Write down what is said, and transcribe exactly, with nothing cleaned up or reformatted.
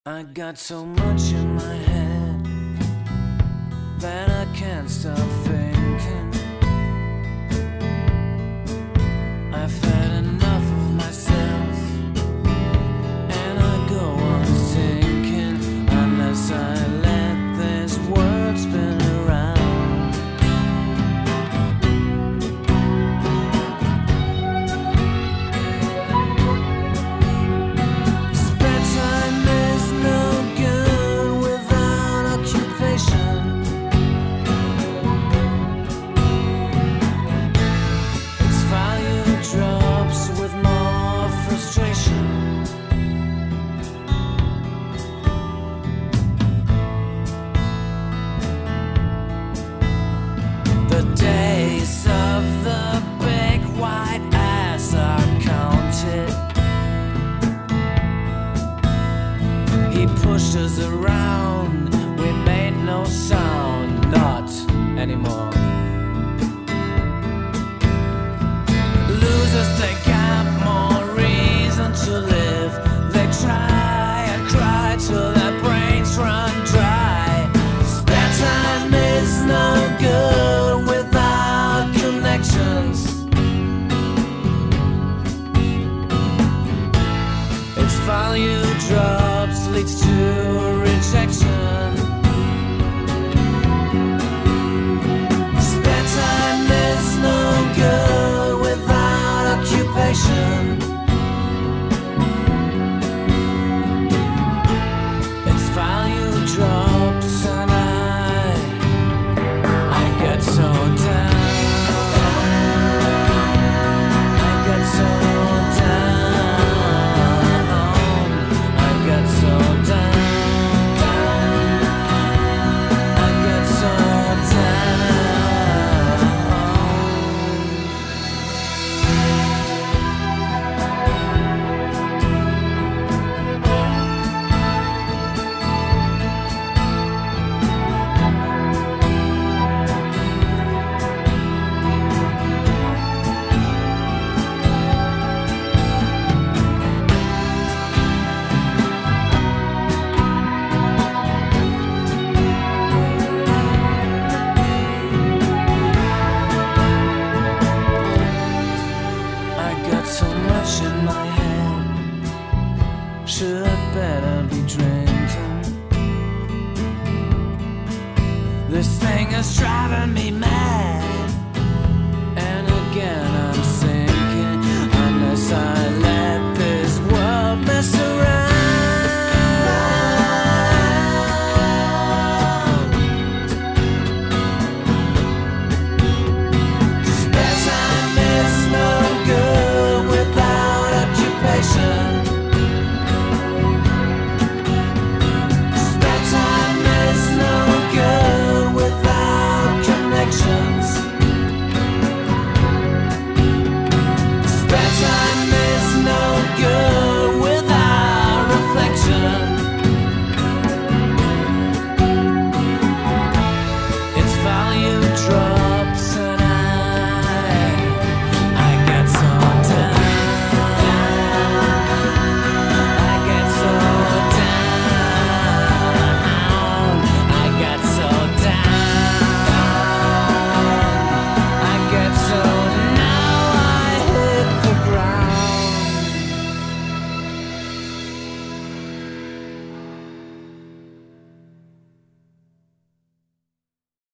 I got so much in my head that I can't stop thinking. I've had enough of myself, and I go on sinking unless I let this world spin around. Spare time is no good without occupation. Its value drops with more frustration. The days of the big white ass are counted. He pushed us around, we made no sound, not anymore. Losers, they got more reason to live. They try and cry till their brains run dry. Spare time is no good without connections. Its value drops, leads to rejection. Spare time is no good without occupation. Its value drops, and I, I get so down. I get so down. I get so down. I get so down. I got so much in my head, should better be drinking. This thing is driving me mad.